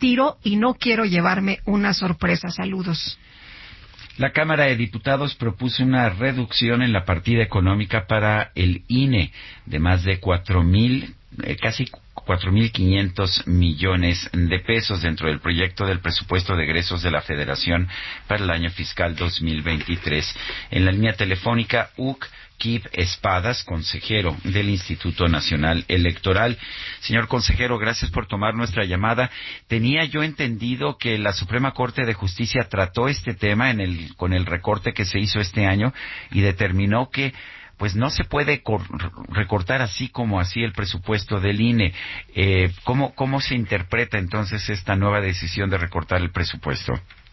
retiro y no quiero llevarme una sorpresa. Saludos. La Cámara de Diputados propuso una reducción en la partida económica para el INE de más de casi 4.500 millones de pesos dentro del proyecto del presupuesto de egresos de la Federación para el año fiscal 2023. En la línea telefónica, Kip Espadas, consejero del Instituto Nacional Electoral. Señor consejero, gracias por tomar nuestra llamada. Tenía yo entendido que la Suprema Corte de Justicia trató este tema con el recorte que se hizo este año y determinó que pues no se puede recortar así como así el presupuesto del INE. ¿Cómo se interpreta entonces esta nueva decisión de recortar el presupuesto?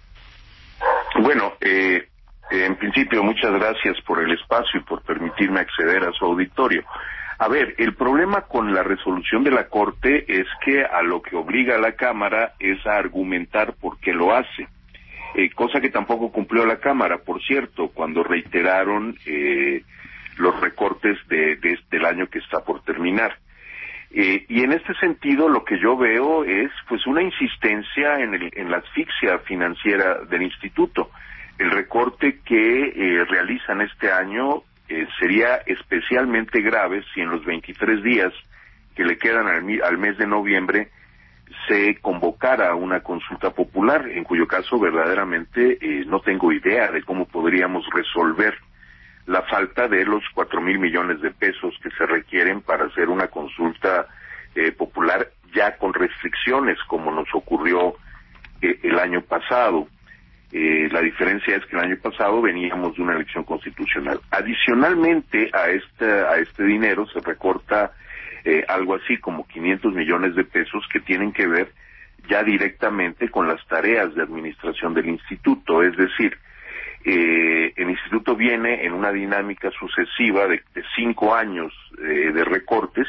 Bueno, en principio, muchas gracias por el espacio y por permitirme acceder a su auditorio. A ver, el problema con la resolución de la Corte es que a lo que obliga a la Cámara es a argumentar por qué lo hace, cosa que tampoco cumplió la Cámara, por cierto, cuando reiteraron los recortes del año que está por terminar. Y en este sentido lo que yo veo es pues una insistencia en la asfixia financiera del instituto. El recorte que realizan este año sería especialmente grave si en los 23 días que le quedan al mes de noviembre se convocara una consulta popular, en cuyo caso verdaderamente no tengo idea de cómo podríamos resolver la falta de los 4,000 millones de pesos que se requieren para hacer una consulta popular ya con restricciones como nos ocurrió el año pasado. La diferencia es que el año pasado veníamos de una elección constitucional. Adicionalmente a este dinero se recorta algo así como 500 millones de pesos que tienen que ver ya directamente con las tareas de administración del instituto, es decir, el instituto viene en una dinámica sucesiva de 5 años de recortes,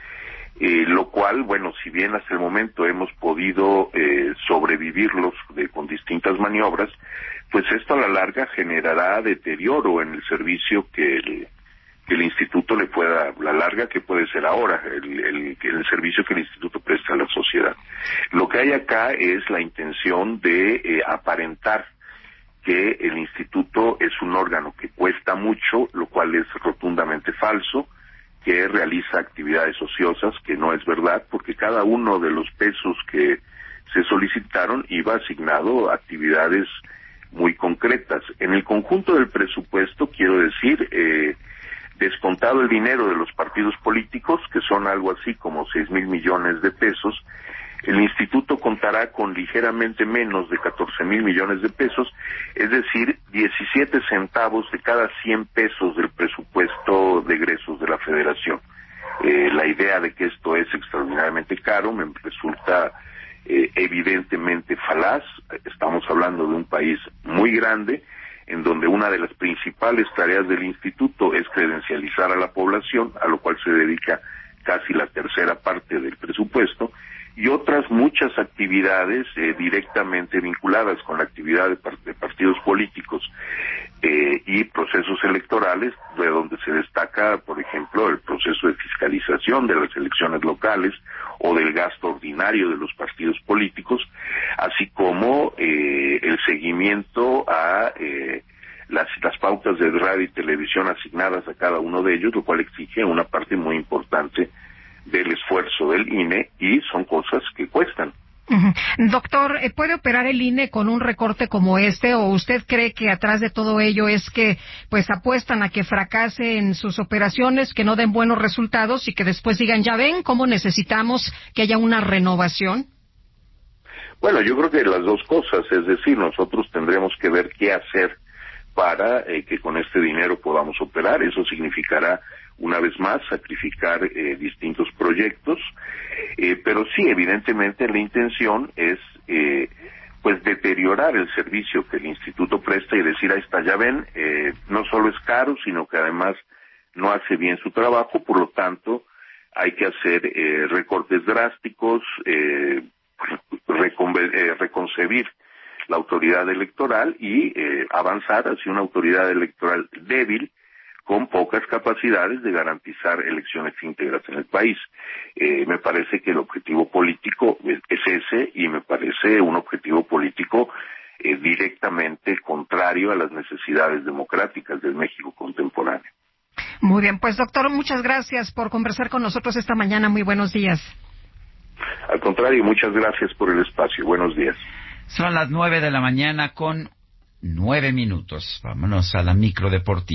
lo cual, bueno, si bien hasta el momento hemos podido sobrevivirlos con distintas maniobras, pues esto a la larga generará deterioro en el servicio que el instituto le pueda, la larga que puede ser ahora, el servicio que el instituto presta a la sociedad. Lo que hay acá es la intención de aparentar que el instituto es un órgano que cuesta mucho, lo cual es rotundamente falso, que realiza actividades ociosas, que no es verdad, porque cada uno de los pesos que se solicitaron iba asignado a actividades muy concretas. En el conjunto del presupuesto, quiero decir, descontado el dinero de los partidos políticos, que son algo así como 6,000 millones de pesos, el instituto contará con ligeramente menos de 14,000 millones de pesos, es decir, 17 centavos de cada 100 pesos del presupuesto de egresos de la Federación. La idea de que esto es extraordinariamente caro me resulta evidentemente falaz. Estamos hablando de un país muy grande, en donde una de las principales tareas del instituto es credencializar a la población, a lo cual se dedica casi la tercera parte del presupuesto, y otras muchas actividades directamente vinculadas con la actividad de partidos políticos y procesos electorales, de donde se destaca, por ejemplo, el proceso de fiscalización de las elecciones locales o del gasto ordinario de los partidos políticos, así como el seguimiento a las pautas de radio y televisión asignadas a cada uno de ellos, lo cual exige una parte muy importante del esfuerzo del INE y son cosas que cuestan. Doctor, ¿puede operar el INE con un recorte como este o usted cree que atrás de todo ello es que pues apuestan a que fracasen sus operaciones, que no den buenos resultados y que después digan, ya ven cómo necesitamos que haya una renovación? Bueno, yo creo que las dos cosas, es decir, nosotros tendremos que ver qué hacer para que con este dinero podamos operar. Eso significará, una vez más, sacrificar distintos proyectos, pero sí, evidentemente la intención es pues deteriorar el servicio que el instituto presta y decir, ahí está, ya ven, no solo es caro, sino que además no hace bien su trabajo, por lo tanto hay que hacer recortes drásticos, reconcebir la autoridad electoral y avanzar hacia una autoridad electoral débil, con pocas capacidades de garantizar elecciones íntegras en el país. Me parece que el objetivo político es ese, y me parece un objetivo político directamente contrario a las necesidades democráticas del México contemporáneo. Muy bien, pues doctor, muchas gracias por conversar con nosotros esta mañana. Muy buenos días. Al contrario, muchas gracias por el espacio. Buenos días. Son las 9 de la mañana con 9 minutos. Vámonos a la micro deportiva.